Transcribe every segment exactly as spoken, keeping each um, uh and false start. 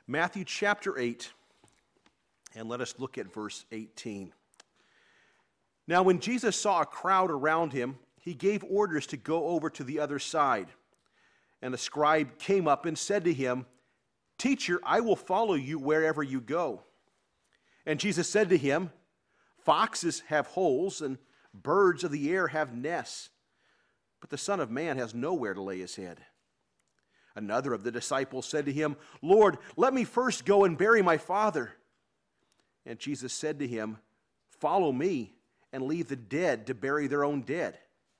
Matthew chapter eight, and let us look at verse eighteen. Now when Jesus saw a crowd around him, he gave orders to go over to the other side. And a scribe came up and said to him, "Teacher, I will follow you wherever you go." And Jesus said to him, "Foxes have holes, and birds of the air have nests, but the Son of Man has nowhere to lay his head." Another of the disciples said to him, "Lord, let me first go and bury my father." And Jesus said to him, "Follow me, and leave the dead to bury their own dead."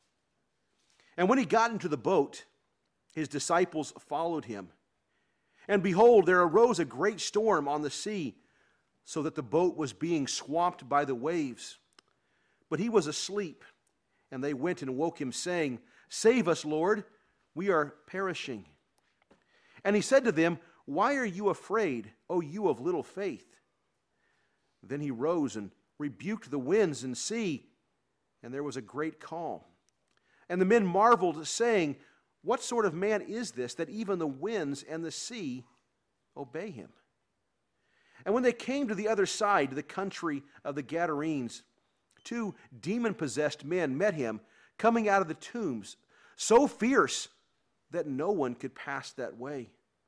And when he got into the boat, his disciples followed him. And behold, there arose a great storm on the sea, so that the boat was being swamped by the waves. But he was asleep, and they went and woke him, saying, "Save us, Lord, we are perishing." And he said to them, "Why are you afraid, O you of little faith?" Then he rose and rebuked the winds and sea, and there was a great calm. And the men marveled, saying, "What sort of man is this, that even the winds and the sea obey him?" And when they came to the other side, to the country of the Gadarenes, two demon-possessed men met him, coming out of the tombs, so fierce that no one could pass that way.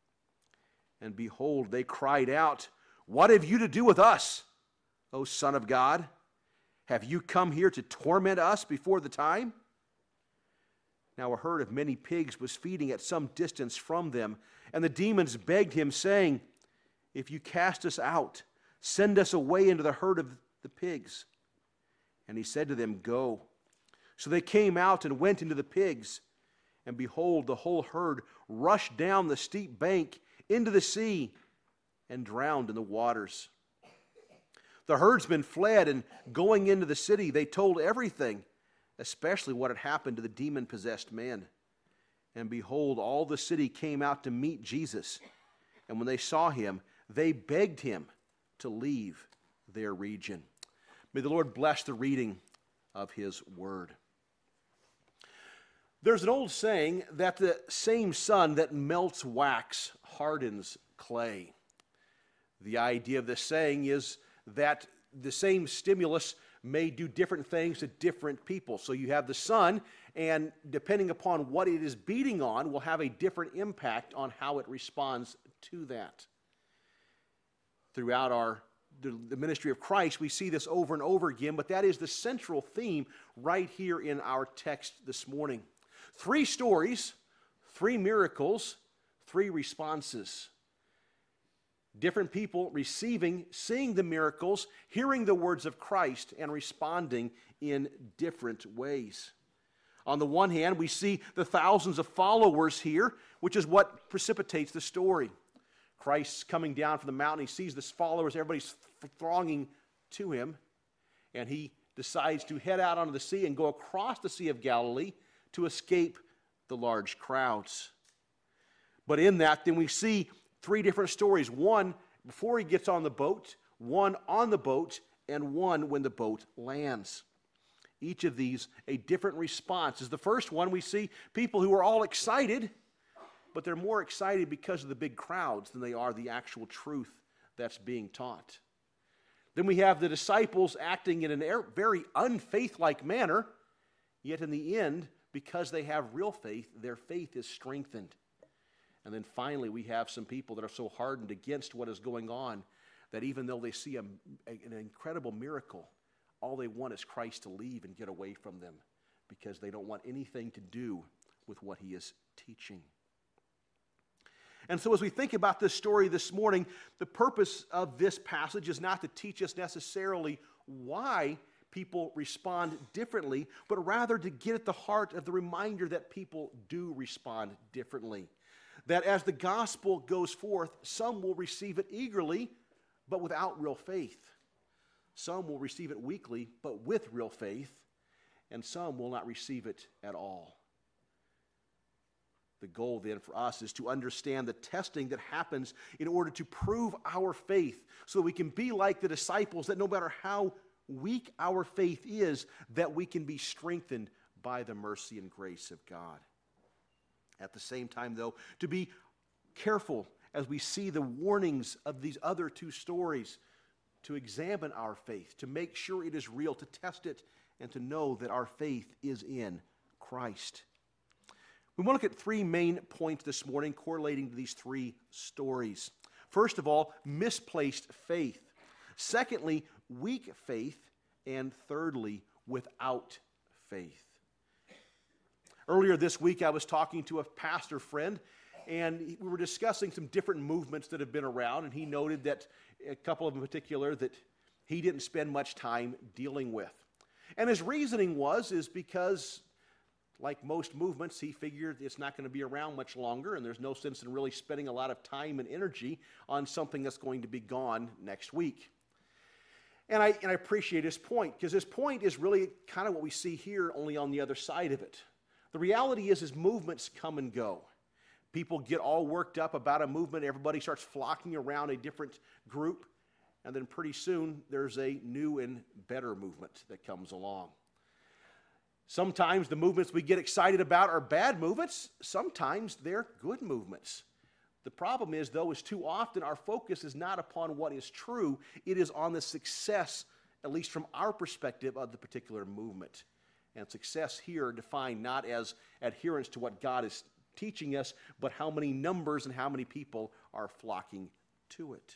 And behold, they cried out, "What have you to do with us, O Son of God? Have you come here to torment us before the time?" Now a herd of many pigs was feeding at some distance from them, and the demons begged him, saying, "If you cast us out, send us away into the herd of the pigs." And he said to them, "Go." So they came out and went into the pigs. And behold, the whole herd rushed down the steep bank into the sea and drowned in the waters. The herdsmen fled, and going into the city, they told everything, especially what had happened to the demon-possessed man. And behold, all the city came out to meet Jesus. And when they saw him, they begged him to leave their region. May the Lord bless the reading of his word. There's an old saying that the same sun that melts wax hardens clay. The idea of this saying is that the same stimulus may do different things to different people. So you have the sun, and depending upon what it is beating on will have a different impact on how it responds to that. Throughout our the, the ministry of Christ, we see this over and over again, but that is the central theme right here in our text this morning. Three stories, three miracles, three responses. Different people receiving, seeing the miracles, hearing the words of Christ, and responding in different ways. On the one hand, we see the thousands of followers here, which is what precipitates the story. Christ's coming down from the mountain. He sees the followers, everybody's thronging to him, and he decides to head out onto the sea and go across the Sea of Galilee to escape the large crowds. But in that, then we see three different stories. One before he gets on the boat, one on the boat, and one when the boat lands. Each of these a different response. Is the first one, we see people who are all excited, but they're more excited because of the big crowds than they are the actual truth that's being taught. Then we have the disciples acting in a very unfaith-like manner, yet in the end, because they have real faith, their faith is strengthened. And then finally, we have some people that are so hardened against what is going on that even though they see a, a, an incredible miracle, all they want is Christ to leave and get away from them because they don't want anything to do with what he is teaching. And so as we think about this story this morning, the purpose of this passage is not to teach us necessarily why people respond differently, but rather to get at the heart of the reminder that people do respond differently. That as the gospel goes forth, some will receive it eagerly, but without real faith. Some will receive it weakly, but with real faith, and some will not receive it at all. The goal then for us is to understand the testing that happens in order to prove our faith, so that we can be like the disciples, that no matter how weak our faith is, that we can be strengthened by the mercy and grace of God. At the same time, though, to be careful as we see the warnings of these other two stories, to examine our faith, to make sure it is real, to test it, and to know that our faith is in Christ. We want to look at three main points this morning correlating to these three stories. First of all, misplaced faith. Secondly, weak faith. And thirdly, without faith. Earlier this week, I was talking to a pastor friend, and we were discussing some different movements that have been around, and he noted that a couple of them in particular that he didn't spend much time dealing with. And his reasoning was, is because, like most movements, he figured it's not going to be around much longer, and there's no sense in really spending a lot of time and energy on something that's going to be gone next week. And I, and I appreciate his point, because his point is really kind of what we see here, only on the other side of it. The reality is, is movements come and go. People get all worked up about a movement. Everybody starts flocking around a different group. And then pretty soon, there's a new and better movement that comes along. Sometimes the movements we get excited about are bad movements. Sometimes they're good movements. The problem is, though, is too often our focus is not upon what is true. It is on the success, at least from our perspective, of the particular movement. And success here defined not as adherence to what God is teaching us, but how many numbers and how many people are flocking to it.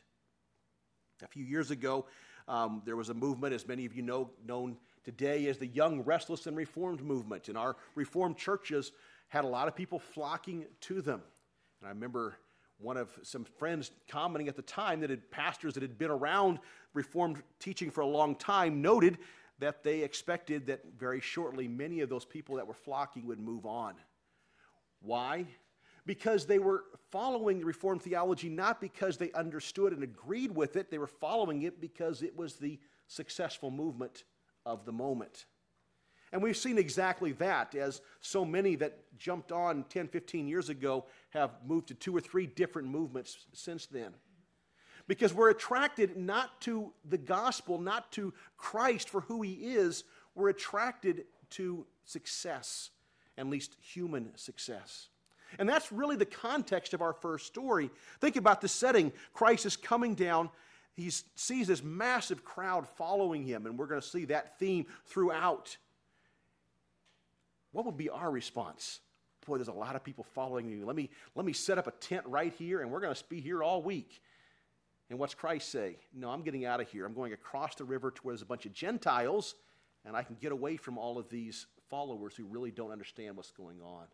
A few years ago, um, there was a movement, as many of you know, known today as the Young, Restless, and Reformed movement. And our Reformed churches had a lot of people flocking to them. And I remember one of some friends commenting at the time that had pastors that had been around Reformed teaching for a long time noted that they expected that very shortly many of those people that were flocking would move on. Why? Because they were following the Reformed theology not because they understood and agreed with it. They were following it because it was the successful movement of the moment. And we've seen exactly that, as so many that jumped on ten, fifteen years ago have moved to two or three different movements since then. Because we're attracted not to the gospel, not to Christ for who he is. We're attracted to success, at least human success. And that's really the context of our first story. Think about the setting. Christ is coming down. He sees this massive crowd following him, and we're going to see that theme throughout. What would be our response? Boy, there's a lot of people following you. Let me, let me set up a tent right here, and we're going to be here all week. And what's Christ say? No, I'm getting out of here. I'm going across the river to where there's a bunch of Gentiles, and I can get away from all of these followers who really don't understand what's going on.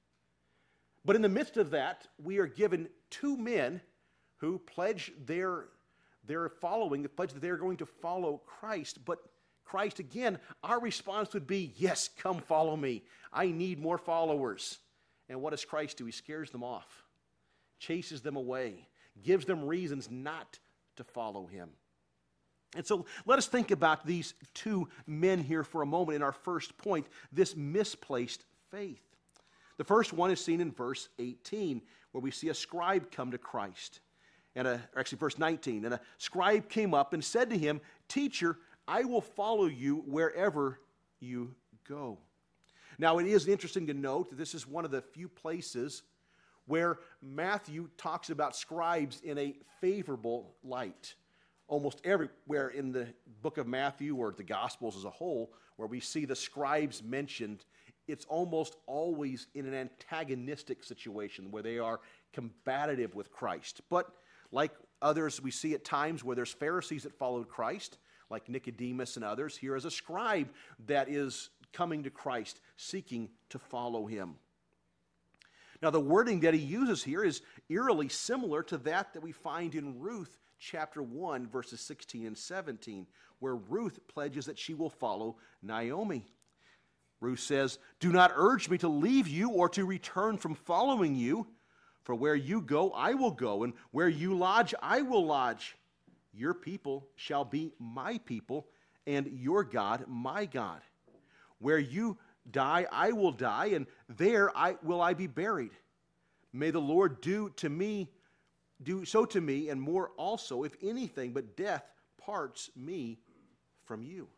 But in the midst of that, we are given two men who pledge their, their following, the pledge that they're going to follow Christ. But Christ, again, our response would be, yes, come follow me. I need more followers. And what does Christ do? He scares them off, chases them away, gives them reasons not to follow him. And so let us think about these two men here for a moment in our first point, this misplaced faith. The first one is seen in verse eighteen, where we see a scribe come to Christ. And a, or actually verse nineteen, and a scribe came up and said to him, "Teacher, I will follow you wherever you go." Now, it is interesting to note that this is one of the few places where Matthew talks about scribes in a favorable light. Almost everywhere in the book of Matthew or the Gospels as a whole, where we see the scribes mentioned, it's almost always in an antagonistic situation where they are combative with Christ. But like others, we see at times where there's Pharisees that followed Christ, like Nicodemus and others. Here is a scribe that is coming to Christ, seeking to follow him. Now, the wording that he uses here is eerily similar to that that we find in Ruth chapter one, verses sixteen and seventeen, where Ruth pledges that she will follow Naomi. Ruth says, "Do not urge me to leave you or to return from following you, for where you go, I will go, and where you lodge, I will lodge. Your people shall be my people, and your God, my God. Where you die, I will die, and there I will I be buried. May the Lord do to me, do so to me, and more also, if anything but death parts me from you."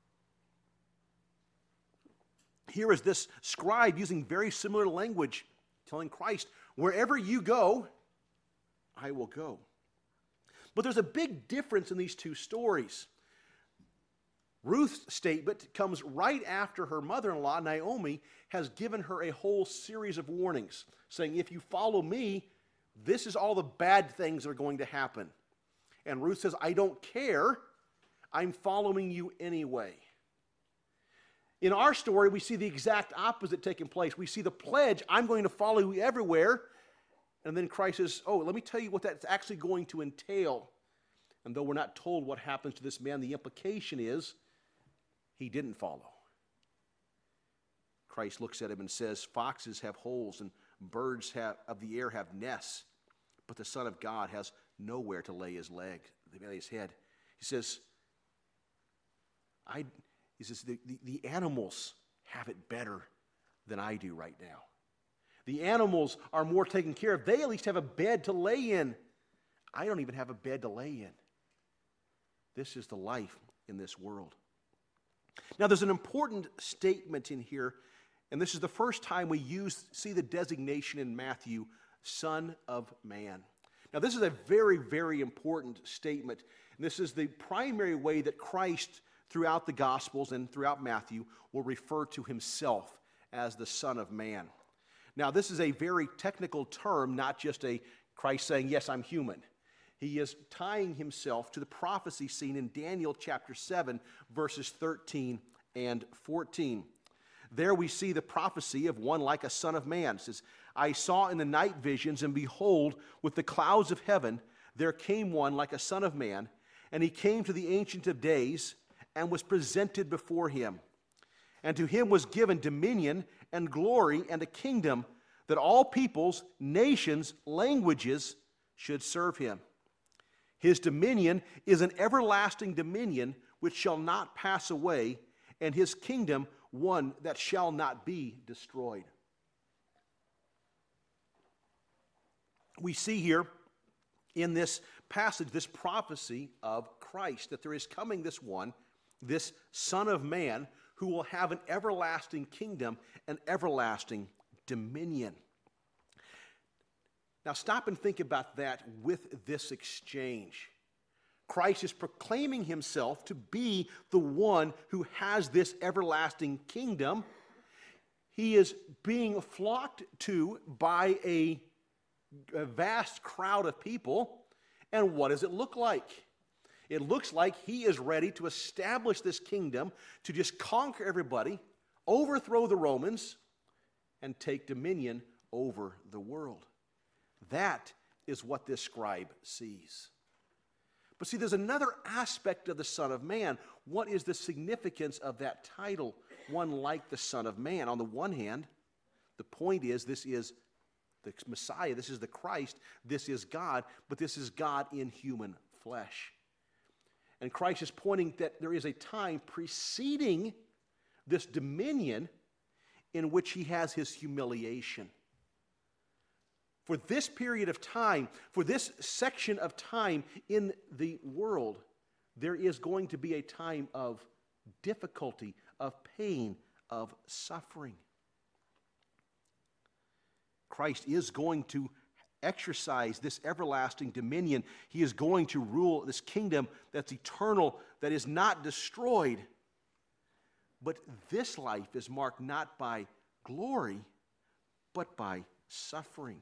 Here is this scribe using very similar language, telling Christ, wherever you go, I will go. But there's a big difference in these two stories. Ruth's statement comes right after her mother-in-law, Naomi, has given her a whole series of warnings, saying, if you follow me, this is all the bad things that are going to happen. And Ruth says, I don't care. I'm following you anyway. In our story, we see the exact opposite taking place. We see the pledge, I'm going to follow you everywhere. And then Christ says, oh, let me tell you what that's actually going to entail. And though we're not told what happens to this man, the implication is he didn't follow. Christ looks at him and says, foxes have holes and birds have, of the air have nests, but the Son of God has nowhere to lay his leg, lay his head. He says, I, he says the, the, the animals have it better than I do right now. The animals are more taken care of. They at least have a bed to lay in. I don't even have a bed to lay in. This is the life in this world. Now, there's an important statement in here, and this is the first time we use see the designation in Matthew, Son of Man. Now, this is a very, very important statement. And this is the primary way that Christ, throughout the Gospels and throughout Matthew, will refer to himself as the Son of Man. Now, this is a very technical term, not just a Christ saying, yes, I'm human. He is tying himself to the prophecy seen in Daniel chapter seven, verses thirteen and fourteen. There we see the prophecy of one like a son of man. It says, I saw in the night visions, and behold, with the clouds of heaven, there came one like a son of man, and he came to the Ancient of Days, and was presented before him. And to him was given dominion and glory and a kingdom, that all peoples, nations, languages should serve him. His dominion is an everlasting dominion which shall not pass away, and his kingdom one that shall not be destroyed. We see here in this passage, this prophecy of Christ, that there is coming this one, this Son of Man, who will have an everlasting kingdom, an everlasting dominion. Now stop and think about that with this exchange. Christ is proclaiming himself to be the one who has this everlasting kingdom. He is being flocked to by a, a vast crowd of people. And what does it look like? It looks like he is ready to establish this kingdom, to just conquer everybody, overthrow the Romans, and take dominion over the world. That is what this scribe sees. But see, there's another aspect of the Son of Man. What is the significance of that title, one like the Son of Man? On the one hand, the point is this is the Messiah, this is the Christ, this is God, but this is God in human flesh. And Christ is pointing that there is a time preceding this dominion in which he has his humiliation. For this period of time, for this section of time in the world, there is going to be a time of difficulty, of pain, of suffering. Christ is going to exercise this everlasting dominion. He is going to rule this kingdom that's eternal, that is not destroyed. But this life is marked not by glory, but by suffering.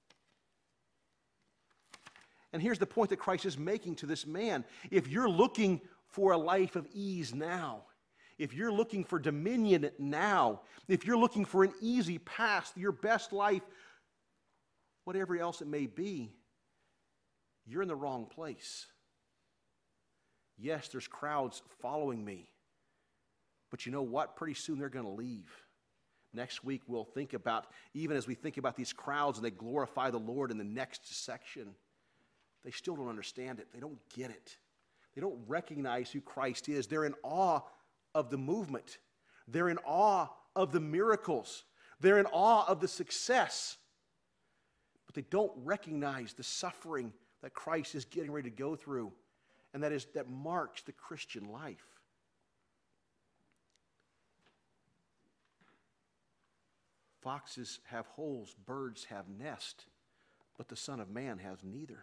And here's the point that Christ is making to this man. If you're looking for a life of ease now, if you're looking for dominion now, if you're looking for an easy path, your best life, whatever else it may be, you're in the wrong place. Yes, there's crowds following me, but you know what? Pretty soon they're going to leave. Next week we'll think about, even as we think about these crowds and they glorify the Lord in the next section, they still don't understand it. They don't get it. They don't recognize who Christ is. They're in awe of the movement. They're in awe of the miracles. They're in awe of the success. But they don't recognize the suffering that Christ is getting ready to go through, and that is that marks the Christian life. Foxes have holes, birds have nests, but the Son of Man has neither.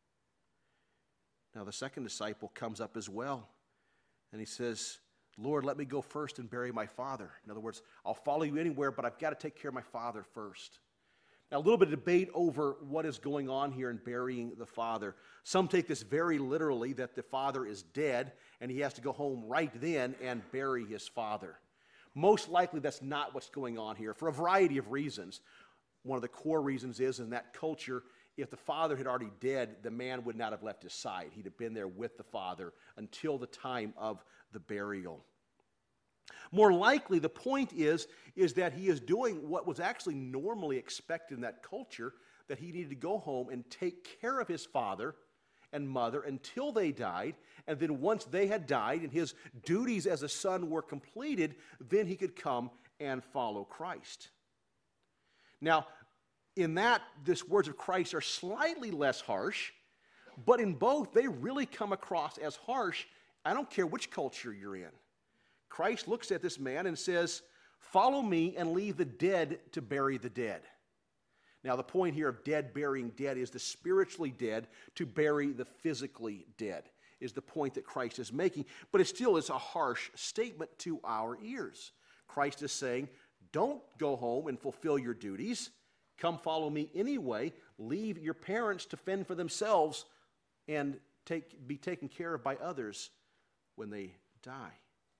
Now the second disciple comes up as well, and he says, Lord, let me go first and bury my father. In other words, I'll follow you anywhere, but I've got to take care of my father first. Now, a little bit of debate over what is going on here in burying the father. Some take this very literally, that the father is dead, and he has to go home right then and bury his father. Most likely, that's not what's going on here, for a variety of reasons. One of the core reasons is, in that culture, if the father had already dead, the man would not have left his side. He'd have been there with the father until the time of the burial. More likely, the point is, is that he is doing what was actually normally expected in that culture, that he needed to go home and take care of his father and mother until they died, and then once they had died and his duties as a son were completed, then he could come and follow Christ. Now, in that, these words of Christ are slightly less harsh, but in both, they really come across as harsh. I don't care which culture you're in. Christ looks at this man and says, follow me and leave the dead to bury the dead. Now, the point here of dead burying dead is the spiritually dead to bury the physically dead, is the point that Christ is making. But it still is a harsh statement to our ears. Christ is saying, don't go home and fulfill your duties. Come follow me anyway. Leave your parents to fend for themselves and take, be taken care of by others when they die.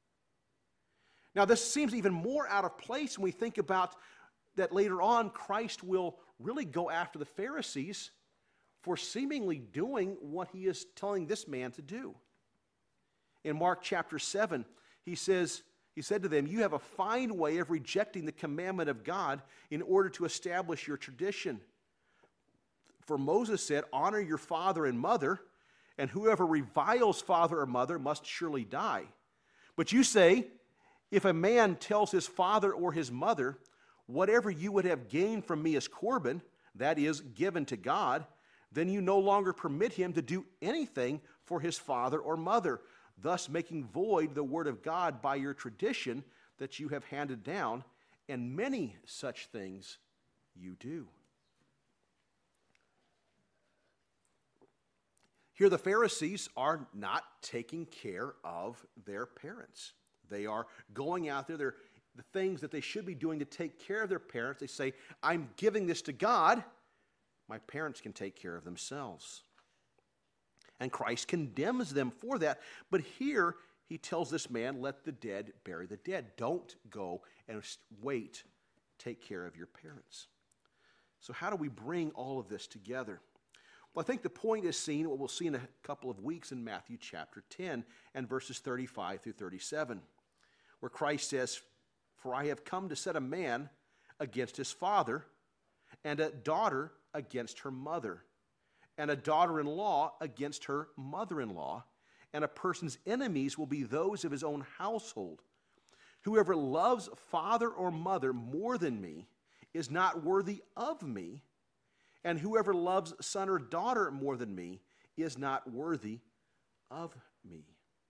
Now, this seems even more out of place when we think about that later on Christ will really go after the Pharisees for seemingly doing what he is telling this man to do. In Mark chapter seven, he says, he said to them, you have a fine way of rejecting the commandment of God in order to establish your tradition. For Moses said, honor your father and mother, and whoever reviles father or mother must surely die. But you say, if a man tells his father or his mother, whatever you would have gained from me as Corban, that is, given to God, then you no longer permit him to do anything for his father or mother, thus making void the word of God by your tradition that you have handed down, and many such things you do. Here the Pharisees are not taking care of their parents. They are going out there, they're, the things that they should be doing to take care of their parents. They say, I'm giving this to God. My parents can take care of themselves. And Christ condemns them for that. But here he tells this man, let the dead bury the dead. Don't go and wait. Take care of your parents. So how do we bring all of this together? Well, I think the point is seen, what we'll see in a couple of weeks in Matthew chapter ten and verses thirty-five through thirty-seven, where Christ says, for I have come to set a man against his father, and a daughter against her mother, and a daughter-in-law against her mother-in-law, and a person's enemies will be those of his own household. Whoever loves father or mother more than me is not worthy of me, and whoever loves son or daughter more than me is not worthy of me.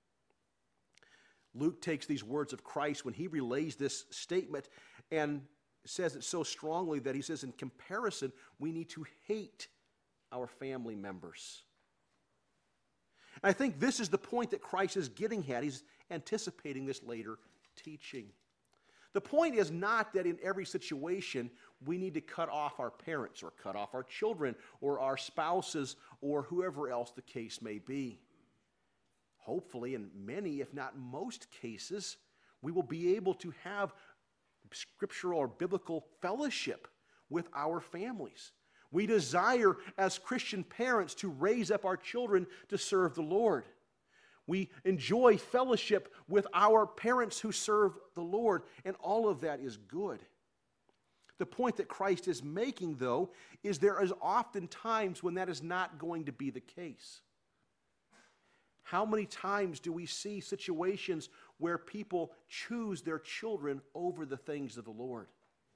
Luke takes these words of Christ when he relays this statement and says it so strongly that he says, in comparison, we need to hate our family members. And I think this is the point that Christ is getting at. He's anticipating this later teaching. The point is not that in every situation we need to cut off our parents or cut off our children or our spouses or whoever else the case may be. Hopefully, in many, if not most cases, we will be able to have scriptural or biblical fellowship with our families. We desire, as Christian parents, to raise up our children to serve the Lord. We enjoy fellowship with our parents who serve the Lord, and all of that is good. The point that Christ is making, though, is there is often times when that is not going to be the case. How many times do we see situations where people choose their children over the things of the Lord?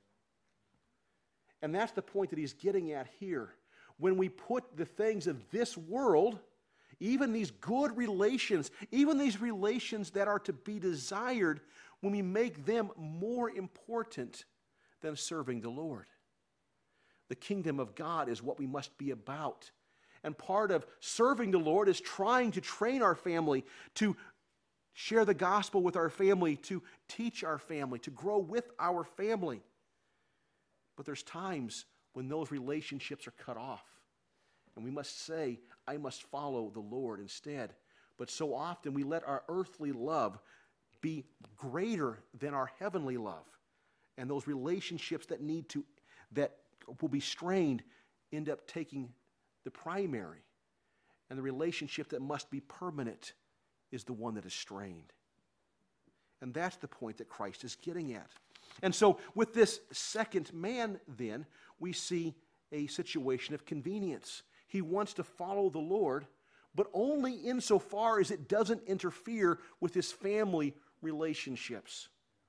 And that's the point that he's getting at here. When we put the things of this world, even these good relations, even these relations that are to be desired, when we make them more important than serving the Lord. The kingdom of God is what we must be about. And part of serving the Lord is trying to train our family, to share the gospel with our family, to teach our family, to grow with our family. But there's times when those relationships are cut off. And we must say, I must follow the Lord instead. But so often we let our earthly love be greater than our heavenly love. And those relationships that need to, that will be strained, end up taking the primary. And the relationship that must be permanent is the one that is strained. And that's the point that Christ is getting at. And so with this second man, then, we see a situation of convenience. He wants to follow the Lord, but only insofar as it doesn't interfere with his family relationships.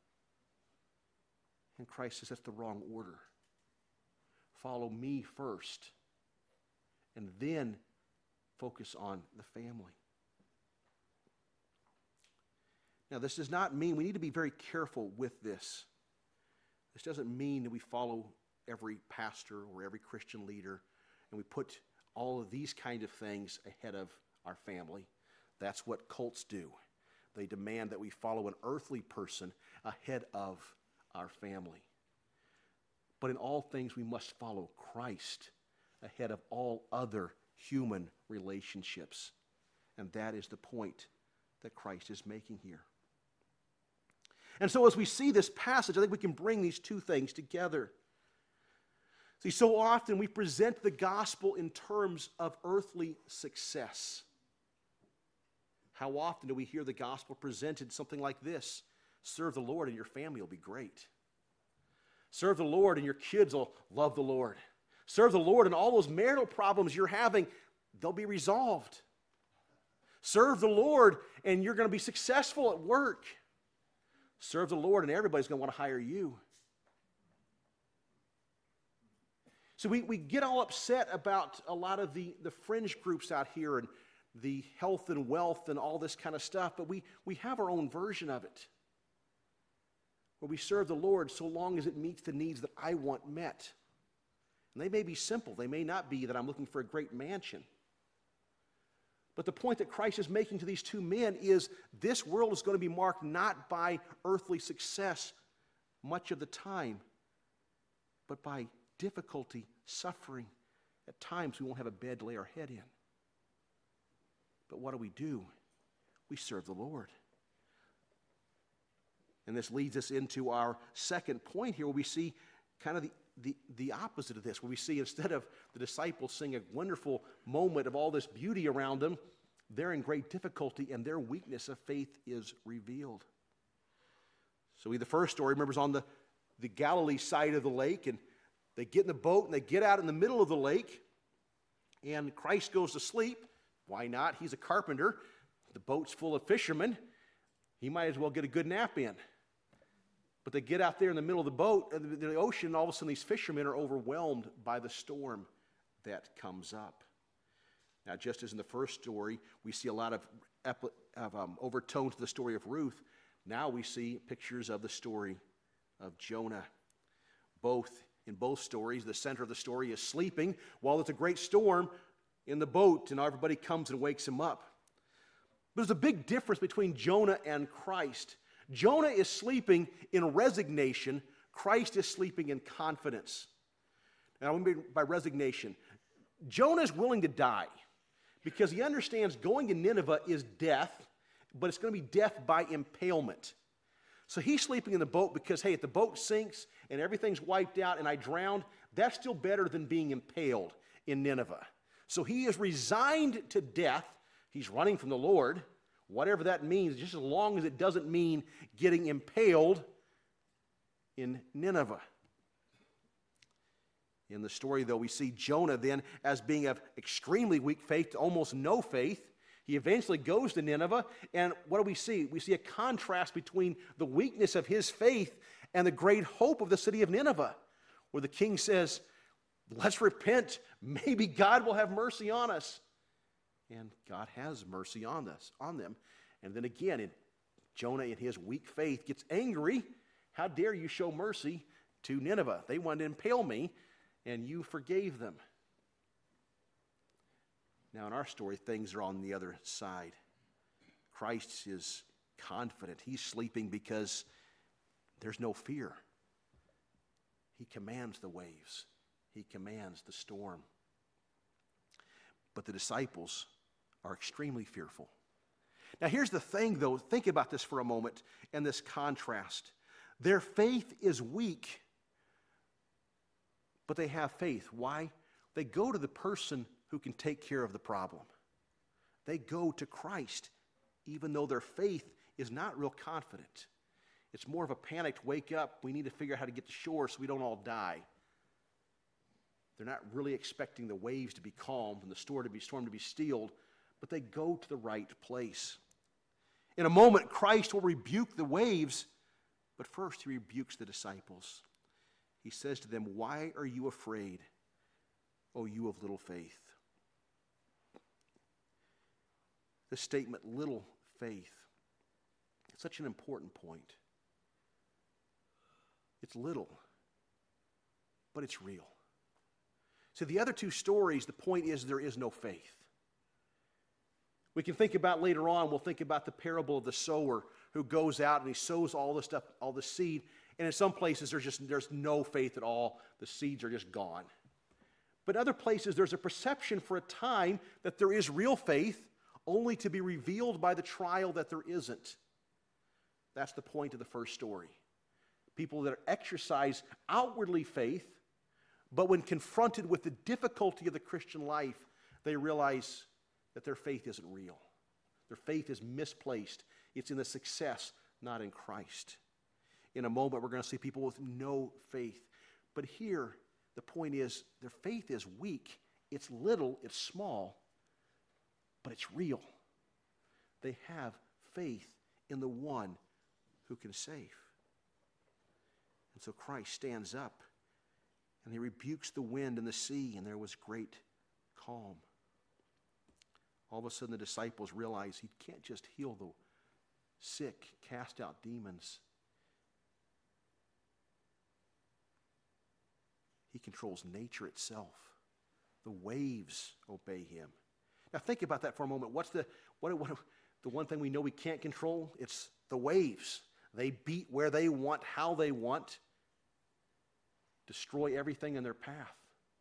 And Christ says that's the wrong order. Follow me first, and then focus on the family. Now, this does not mean, we need to be very careful with this. This doesn't mean that we follow every pastor or every Christian leader and we put all of these kind of things ahead of our family. That's what cults do. They demand that we follow an earthly person ahead of our family. But in all things, we must follow Christ ahead of all other human relationships. And that is the point that Christ is making here. And so as we see this passage, I think we can bring these two things together. See, so often we present the gospel in terms of earthly success. How often do we hear the gospel presented something like this? Serve the Lord and your family will be great. Serve the Lord and your kids will love the Lord. Serve the Lord and all those marital problems you're having, they'll be resolved. Serve the Lord and you're going to be successful at work. Serve the Lord and everybody's going to want to hire you. So we, we get all upset about a lot of the, the fringe groups out here and the health and wealth and all this kind of stuff, but we, we have our own version of it, where we serve the Lord so long as it meets the needs that I want met. And they may be simple. They may not be that I'm looking for a great mansion. But the point that Christ is making to these two men is this world is going to be marked not by earthly success much of the time, but by difficulty, suffering. At times we won't have a bed to lay our head in. But what do we do? We serve the Lord. And this leads us into our second point here, where we see kind of the, the, the opposite of this, where we see instead of the disciples seeing a wonderful moment of all this beauty around them, they're in great difficulty and their weakness of faith is revealed. So we, the first story, remember, is on the, the Galilee side of the lake, and they get in the boat and they get out in the middle of the lake, and Christ goes to sleep. Why not? He's a carpenter. The boat's full of fishermen. He might as well get a good nap in. But they get out there in the middle of the boat, in the ocean, and all of a sudden these fishermen are overwhelmed by the storm that comes up. Now, just as in the first story, we see a lot of, of um, overtones to the story of Ruth, now we see pictures of the story of Jonah. Both, in both stories, the center of the story is sleeping while there's a great storm in the boat, and everybody comes and wakes him up. But there's a big difference between Jonah and Christ. Jonah is sleeping in resignation. Christ is sleeping in confidence. Now, what I mean by resignation, Jonah is willing to die because he understands going to Nineveh is death, but it's going to be death by impalement. So he's sleeping in the boat because, hey, if the boat sinks and everything's wiped out and I drowned, that's still better than being impaled in Nineveh. So he is resigned to death. He's running from the Lord, whatever that means, just as long as it doesn't mean getting impaled in Nineveh. In the story, though, we see Jonah then as being of extremely weak faith to almost no faith. He eventually goes to Nineveh, and what do we see? We see a contrast between the weakness of his faith and the great hope of the city of Nineveh, where the king says, let's repent. Maybe God will have mercy on us. And God has mercy on us, on them. And then again, in Jonah, in his weak faith, gets angry. How dare you show mercy to Nineveh? They wanted to impale me. and you forgave them. Now, in our story, things are on the other side. Christ is confident. He's sleeping because there's no fear. He commands the waves. He commands the storm. But the disciples are extremely fearful. Now, here's the thing, though. Think about this for a moment and this contrast. Their faith is weak, but they have faith. Why? They go to the person who can take care of the problem. They go to Christ, even though their faith is not real confident. It's more of a panicked wake up. We need to figure out how to get to shore so we don't all die. They're not really expecting the waves to be calmed and the storm to be storm to be stilled, but they go to the right place. In a moment, Christ will rebuke the waves, but first he rebukes the disciples. He says to them, "Why are you afraid, O you of little faith?" This statement, little faith, it's such an important point. It's little, but it's real. So the other two stories, the point is there is no faith. We can think about later on, we'll think about the parable of the sower who goes out and he sows all the stuff, all the seed, and in some places there's just there's no faith at all. The seeds are just gone. But other places there's a perception for a time that there is real faith, only to be revealed by the trial that there isn't. That's the point of the first story. People that exercise outwardly faith, but when confronted with the difficulty of the Christian life, they realize that their faith isn't real. Their faith is misplaced. It's in the success, not in Christ. In a moment, we're going to see people with no faith. But here, the point is, their faith is weak. It's little, it's small, but it's real. They have faith in the one who can save. And so Christ stands up and he rebukes the wind and the sea, and there was great calm. All of a sudden the disciples realize he can't just heal the sick, cast out demons. He controls nature itself. The waves obey him. Now think about that for a moment. What's the what, what the one thing we know we can't control? It's the waves. They beat where they want, how they want, destroy everything in their path.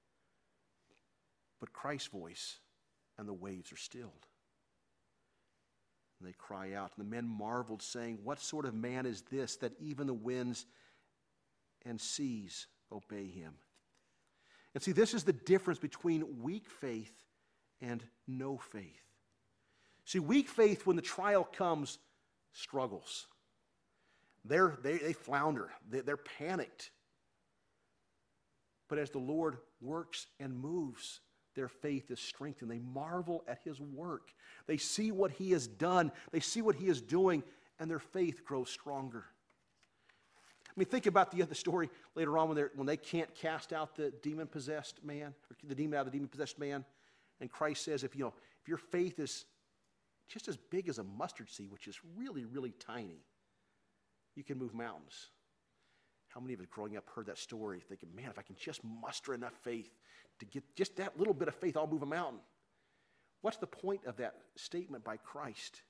But Christ's voice and the waves are stilled. And they cry out. And the men marveled, saying, "What sort of man is this that even the winds and seas obey him?" And see, this is the difference between weak faith and no faith. See, weak faith, when the trial comes, struggles. They're, they, they flounder. They, they're panicked. But as the Lord works and moves, their faith is strengthened. They marvel at his work. They see what he has done. They see what he is doing, and their faith grows stronger. I mean, think about the other story later on when, they're, when they can't cast out the demon-possessed man, or the demon out of the demon-possessed man. And Christ says, if you know, if your faith is just as big as a mustard seed, which is really, really tiny, you can move mountains. How many of us growing up heard that story thinking, man, if I can just muster enough faith to get just that little bit of faith, I'll move a mountain. What's the point of that statement by Christ?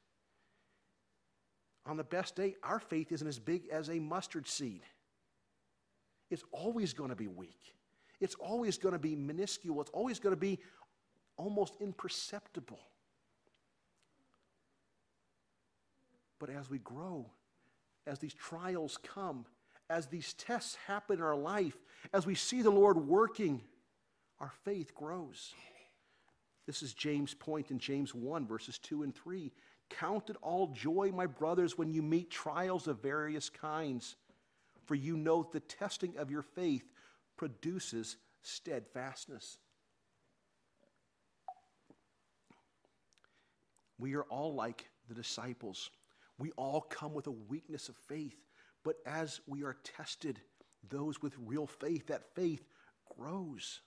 On the best day, our faith isn't as big as a mustard seed. It's always going to be weak. It's always going to be minuscule. It's always going to be almost imperceptible. But as we grow, as these trials come, as these tests happen in our life, as we see the Lord working, our faith grows. This is James' point in James one, verses two and three. "Count it all joy, my brothers, when you meet trials of various kinds, for you know the testing of your faith produces steadfastness." We are all like the disciples. We all come with a weakness of faith, but as we are tested, those with real faith, that faith grows.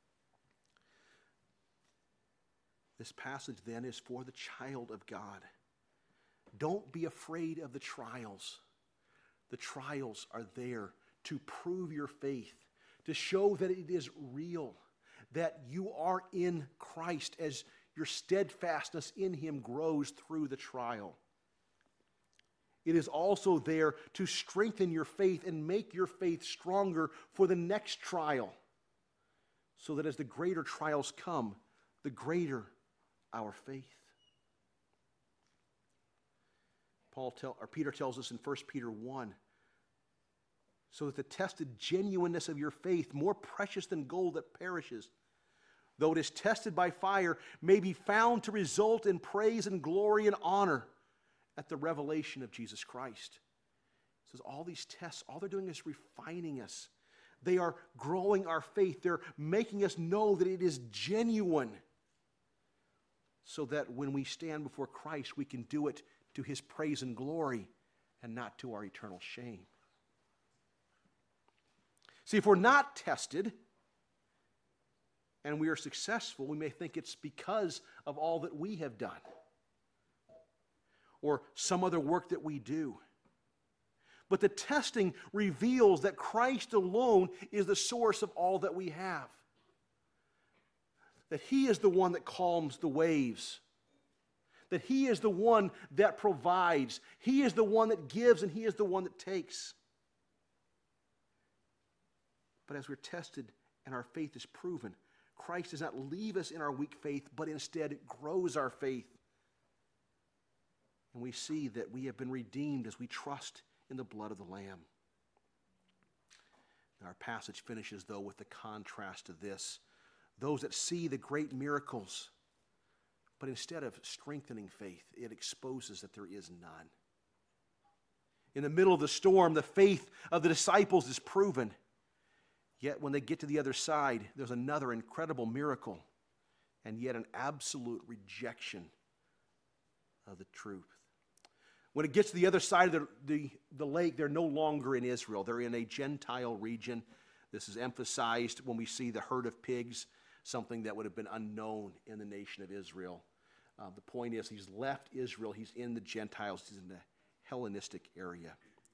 This passage then is for the child of God. Don't be afraid of the trials. The trials are there to prove your faith, to show that it is real, that you are in Christ as your steadfastness in him grows through the trial. It is also there to strengthen your faith and make your faith stronger for the next trial, so that as the greater trials come, the greater our faith. Paul tell, or Peter tells us in First Peter one, so that the tested genuineness of your faith, more precious than gold that perishes, though it is tested by fire, may be found to result in praise and glory and honor at the revelation of Jesus Christ. It says all these tests, all they're doing is refining us. They are growing our faith. They're making us know that it is genuine, so that when we stand before Christ, we can do it to his praise and glory and not to our eternal shame. See, if we're not tested and we are successful, we may think it's because of all that we have done or some other work that we do. But the testing reveals that Christ alone is the source of all that we have. That he is the one that calms the waves. That he is the one that provides. He is the one that gives, and he is the one that takes. But as we're tested and our faith is proven, Christ does not leave us in our weak faith, but instead it grows our faith. And we see that we have been redeemed as we trust in the blood of the Lamb. Our passage finishes, though, with the contrast to this. Those that see the great miracles, but instead of strengthening faith, it exposes that there is none. In the middle of the storm, the faith of the disciples is proven. Yet when they get to the other side, there's another incredible miracle, and yet an absolute rejection of the truth. When it gets to the other side of the, the, the lake, they're no longer in Israel. They're in a Gentile region. This is emphasized when we see the herd of pigs, something that would have been unknown in the nation of Israel. Uh, the point is, he's left Israel. He's in the Gentiles. He's in the Hellenistic area.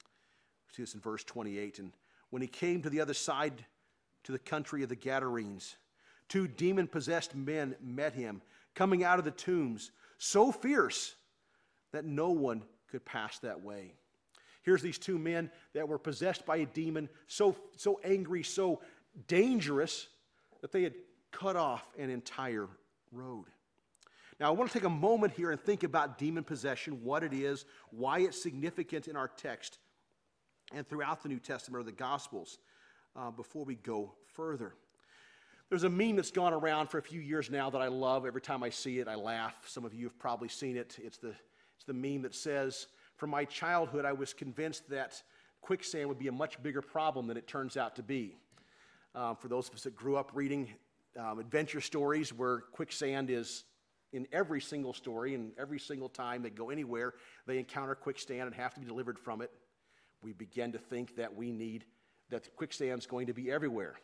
We see this in verse twenty-eight. And when he came to the other side, to the country of the Gadarenes, two demon-possessed men met him, coming out of the tombs, so fierce that no one could pass that way. Here's these two men that were possessed by a demon, so, so angry, so dangerous, that they had cut off an entire road. Now, I want to take a moment here and think about demon possession, what it is, why it's significant in our text and throughout the New Testament or the Gospels, uh, before we go further. There's a meme that's gone around for a few years now that I love. Every time I see it, I laugh. Some of you have probably seen it. It's the, it's the meme that says, from my childhood, I was convinced that quicksand would be a much bigger problem than it turns out to be. Um, for those of us that grew up reading um, adventure stories where quicksand is in every single story, and every single time they go anywhere, they encounter quicksand and have to be delivered from it, we begin to think that we need, that quicksand's going to be everywhere.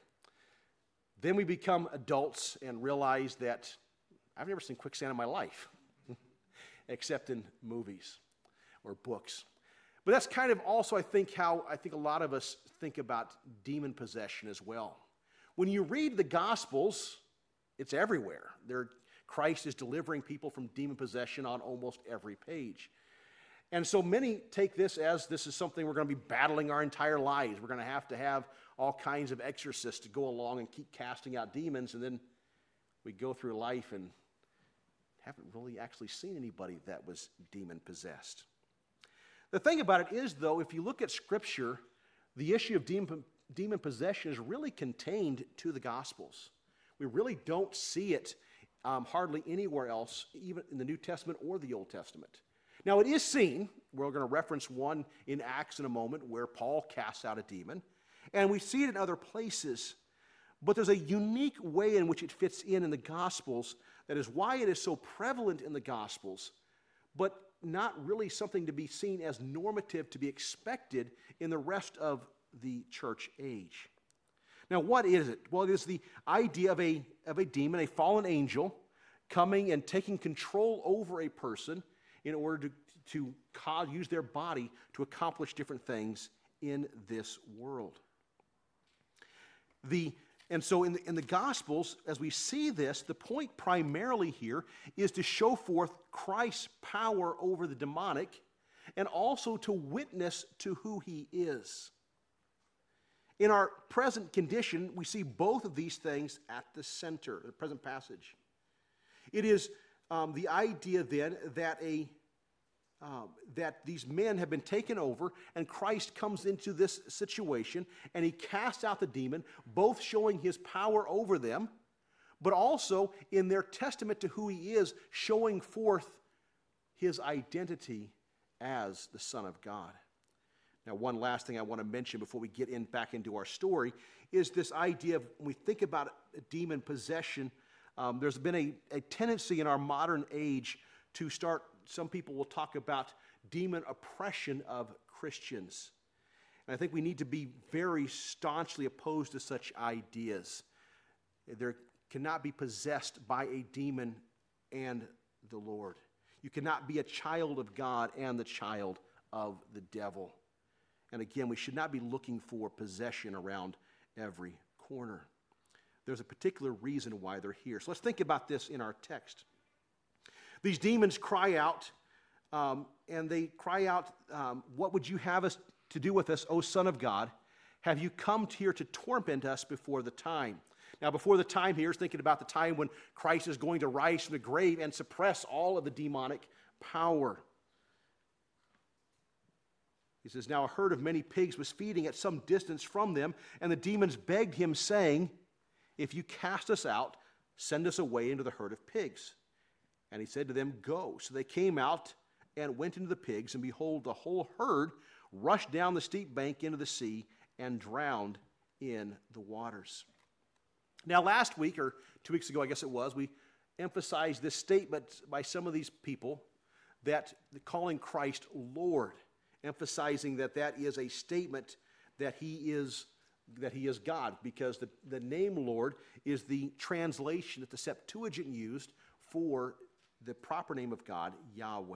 Then we become adults and realize that I've never seen quicksand in my life, except in movies or books. But that's kind of also, I think, how I think a lot of us think about demon possession as well. When you read the Gospels, it's everywhere. There, Christ is delivering people from demon possession on almost every page. And so many take this as this is something we're going to be battling our entire lives. We're going to have to have all kinds of exorcists to go along and keep casting out demons, and then we go through life and haven't really actually seen anybody that was demon-possessed. The thing about it is, though, if you look at Scripture, the issue of demon, demon possession is really contained to the Gospels. We really don't see it um, hardly anywhere else, even in the New Testament or the Old Testament. Now, it is seen, we're going to reference one in Acts in a moment, where Paul casts out a demon, and we see it in other places, but there's a unique way in which it fits in in the Gospels that is why it is so prevalent in the Gospels, but not really something to be seen as normative to be expected in the rest of the church age. Now, what is it? Well, it is the idea of a, of a demon, a fallen angel, coming and taking control over a person in order to, to cause, use their body to accomplish different things in this world. The, and so in the, in the Gospels, as we see this, the point primarily here is to show forth Christ's power over the demonic and also to witness to who he is. In our present condition, we see both of these things at the center, the present passage. It is um, the idea then that a um, that these men have been taken over, and Christ comes into this situation, and he casts out the demon, both showing his power over them, but also in their testament to who he is, showing forth his identity as the Son of God. Now, one last thing I want to mention before we get in back into our story is this idea of when we think about demon possession, um, there's been a, a tendency in our modern age to start, some people will talk about demon oppression of Christians. And I think we need to be very staunchly opposed to such ideas. There cannot be possessed by a demon and the Lord. You cannot be a child of God and the child of the devil. And again, we should not be looking for possession around every corner. There's a particular reason why they're here. So let's think about this in our text. These demons cry out, um, and they cry out, um, what would you have us to do with us, O Son of God? Have you come here to torment us before the time? Now, before the time here is thinking about the time when Christ is going to rise from the grave and suppress all of the demonic power. He says, now a herd of many pigs was feeding at some distance from them, and the demons begged him, saying, if you cast us out, send us away into the herd of pigs. And he said to them, go. So they came out and went into the pigs, and behold, the whole herd rushed down the steep bank into the sea and drowned in the waters. Now, last week, or two weeks ago, I guess it was, we emphasized this statement by some of these people that calling Christ Lord, emphasizing that that is a statement that he is that he is God, because the, the name Lord is the translation that the Septuagint used for the proper name of God, Yahweh.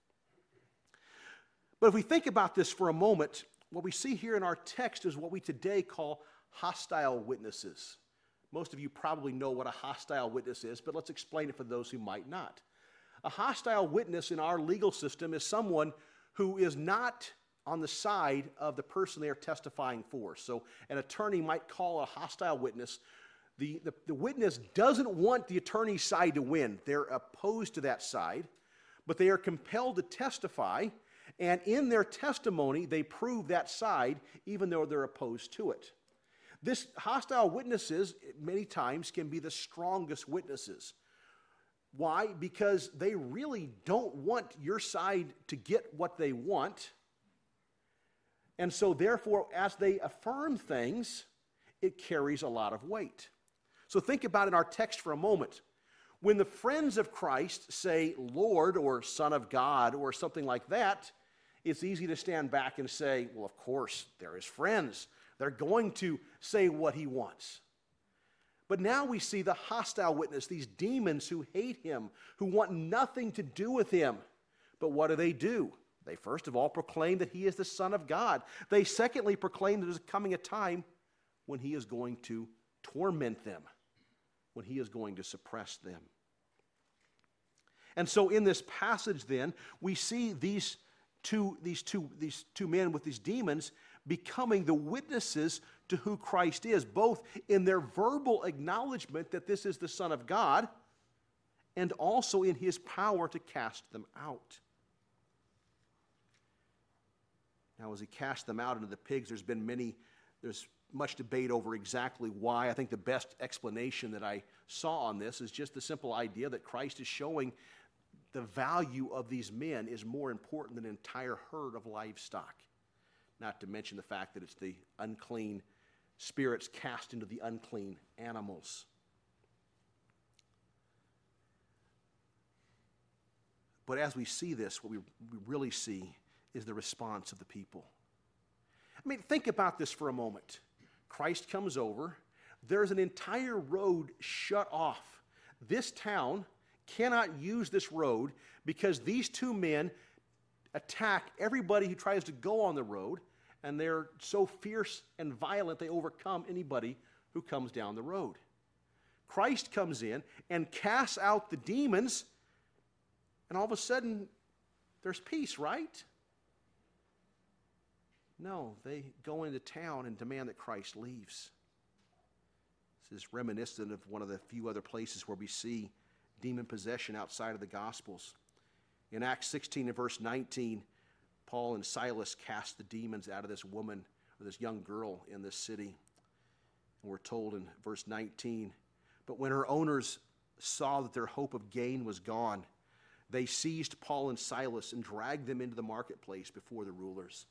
But if we think about this for a moment, what we see here in our text is what we today call hostile witnesses. Most of you probably know what a hostile witness is, but let's explain it for those who might not. A hostile witness in our legal system is someone who is not on the side of the person they are testifying for. So an attorney might call a hostile witness. The, the, the witness doesn't want the attorney's side to win. They're opposed to that side, but they are compelled to testify, and in their testimony, they prove that side, even though they're opposed to it. This hostile witnesses, many times, can be the strongest witnesses. Why? Because they really don't want your side to get what they want. And so, therefore, as they affirm things, it carries a lot of weight. So think about in our text for a moment. When the friends of Christ say Lord or Son of God or something like that, it's easy to stand back and say, well, of course, they're his friends. They're going to say what he wants. But now we see the hostile witness, these demons who hate him, who want nothing to do with him. But what do they do? They first of all proclaim that he is the Son of God. They secondly proclaim that there's coming a time when he is going to torment them, when he is going to suppress them. And so in this passage then, we see these two, these two, these two men with these demons becoming the witnesses to who Christ is, both in their verbal acknowledgement that this is the Son of God, and also in his power to cast them out. Now, as he cast them out into the pigs, there's been many, there's much debate over exactly why. I think the best explanation that I saw on this is just the simple idea that Christ is showing the value of these men is more important than an entire herd of livestock. Not to mention the fact that it's the unclean spirits cast into the unclean animals. But as we see this, what we, we really see is the response of the people. I mean, think about this for a moment. Christ comes over. There's an entire road shut off. This town cannot use this road because these two men attack everybody who tries to go on the road, and they're so fierce and violent they overcome anybody who comes down the road. Christ comes in and casts out the demons, and all of a sudden, there's peace, right? No, they go into town and demand that Christ leaves. This is reminiscent of one of the few other places where we see demon possession outside of the Gospels. In Acts sixteen and verse nineteen, Paul and Silas cast the demons out of this woman, or this young girl in this city. And we're told in verse nineteen, but when her owners saw that their hope of gain was gone, they seized Paul and Silas and dragged them into the marketplace before the rulers.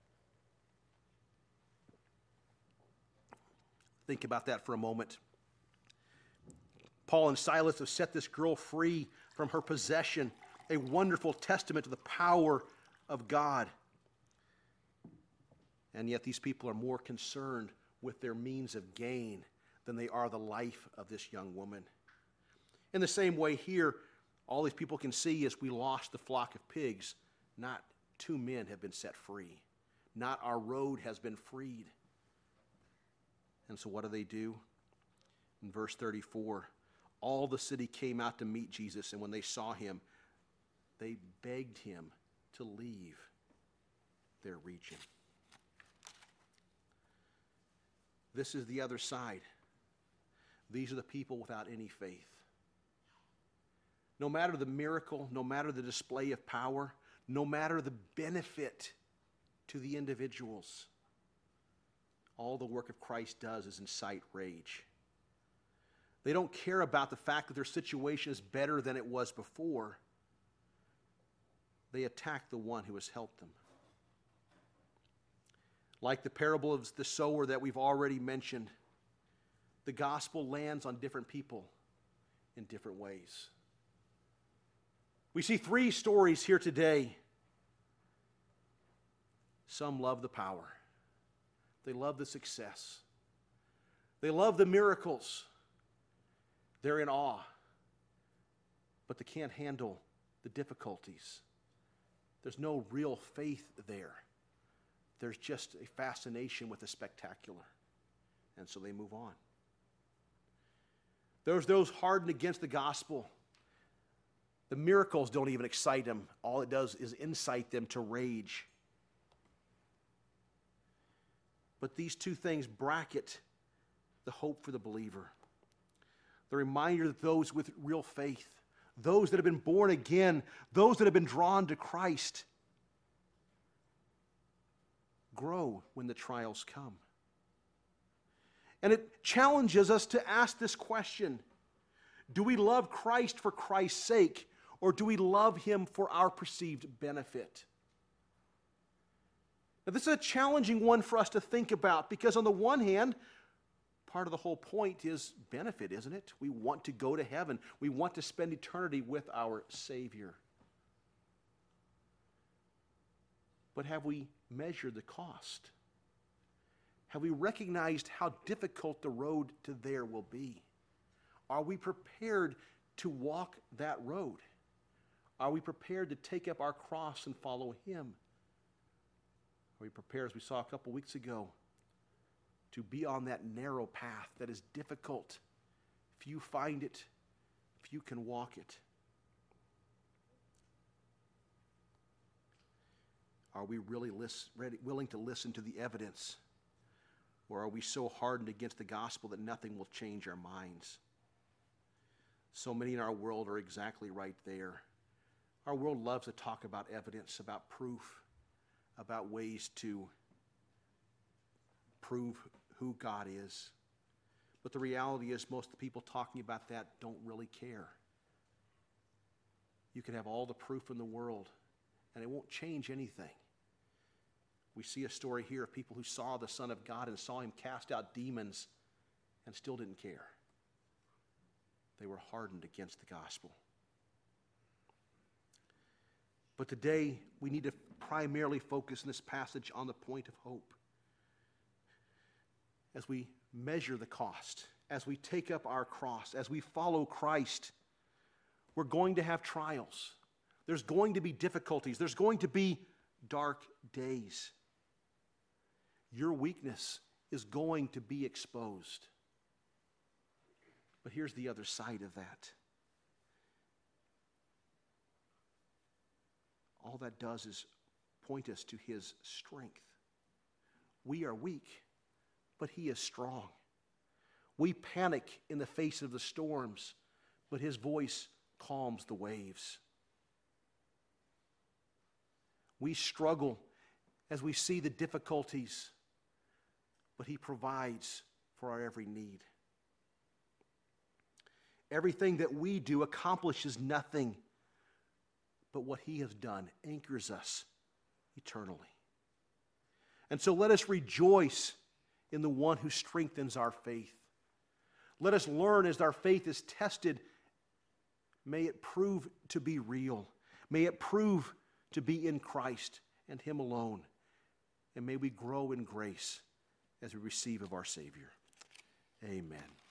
Think about that for a moment. Paul and Silas have set this girl free from her possession, a wonderful testament to the power of God. And yet these people are more concerned with their means of gain than they are the life of this young woman. In the same way here, all these people can see is we lost the flock of pigs. Not two men have been set free. Not our road has been freed. And so what do they do? In verse thirty-four, all the city came out to meet Jesus, and when they saw him, they begged him to leave their region. This is the other side. These are the people without any faith. No matter the miracle, no matter the display of power, no matter the benefit to the individuals, all the work of Christ does is incite rage. They don't care about the fact that their situation is better than it was before. They attack the one who has helped them. Like the parable of the sower that we've already mentioned, the gospel lands on different people in different ways. We see three stories here today. Some love the power. They love the success. They love the miracles. They're in awe. But they can't handle the difficulties. There's no real faith there. There's just a fascination with the spectacular. And so they move on. There's those hardened against the gospel. The miracles don't even excite them. All it does is incite them to rage. But these two things bracket the hope for the believer. The reminder that those with real faith, those that have been born again, those that have been drawn to Christ, grow when the trials come. And it challenges us to ask this question: do we love Christ for Christ's sake, or do we love him for our perceived benefit? Now, this is a challenging one for us to think about, because on the one hand, part of the whole point is benefit, isn't it? We want to go to heaven. We want to spend eternity with our Savior. But have we measured the cost? Have we recognized how difficult the road to there will be? Are we prepared to walk that road? Are we prepared to take up our cross and follow him? Are we prepared, as we saw a couple weeks ago, to be on that narrow path that is difficult? Few find it, few can walk it. Are we really list, ready, willing to listen to the evidence? Or are we so hardened against the gospel that nothing will change our minds? So many in our world are exactly right there. Our world loves to talk about evidence, about proof, about ways to prove who God is. But the reality is, most of the people talking about that don't really care. You can have all the proof in the world, and it won't change anything. We see a story here of people who saw the Son of God and saw him cast out demons and still didn't care. They were hardened against the gospel. But today, we need to primarily focus in this passage on the point of hope. As we measure the cost, as we take up our cross, as we follow Christ, we're going to have trials. There's going to be difficulties. There's going to be dark days. Your weakness is going to be exposed. But here's the other side of that. All that does is point us to his strength. We are weak, but he is strong. We panic in the face of the storms, but his voice calms the waves. We struggle as we see the difficulties, but he provides for our every need. Everything that we do accomplishes nothing, but what he has done anchors us eternally. And so let us rejoice in the one who strengthens our faith. Let us learn as our faith is tested, may it prove to be real. May it prove to be in Christ and him alone. And may we grow in grace as we receive of our Savior. Amen.